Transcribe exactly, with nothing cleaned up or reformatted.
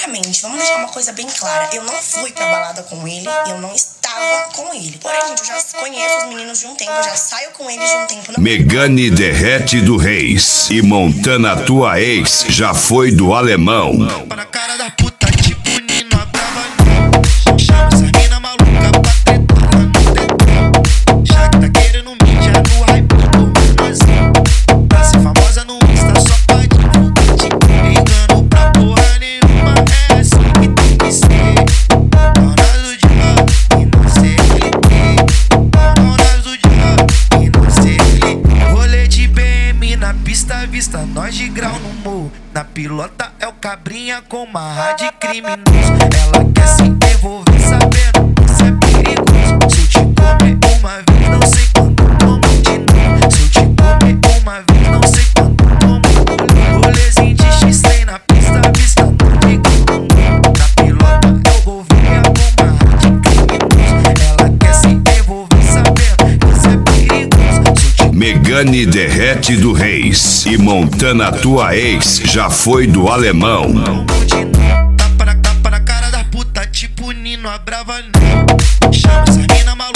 primeiramente, vamos deixar uma coisa bem clara. Eu não fui pra balada com ele, eu não estava com ele. Porém, gente, eu já conheço os meninos de um tempo, eu já saio com eles de um tempo. Não... Megane Derrete do Reis e Montana tua ex já foi do alemão. Para cara da puta, tipo Nino Brava não. Chama essa mina maluca pra tretar no tetão. Já que tá querendo mídia no hype do menorzinho. Pra ser famosa no Insta só pra divulgar. Ligando pra porra nenhuma, é assim que tem que ser. Ronaldo de rock e não sei ele. Ronaldo de rock e não sei ele. Rolê de B M na pista, vista nós de grau no morro. Na pilota é o cabrinha com marra de criminoso. Ela quer se envolver sabendo que isso é perigoso. Se eu te comer uma vez, não sei quando como de novo. Se eu te comer uma vez, não sei quando como. Rolezinho de X-Lay na pista, vista no de grau. Na pilota é o golfinho com marra de criminoso. Ela quer se envolver sabendo que isso é perigoso. Se eu te Megane Derrete do Reis e Montana tua ex já foi do alemão. Tapa na, tapa na cara da puta, tipo Nino Brava não. Chama essa mina maluca.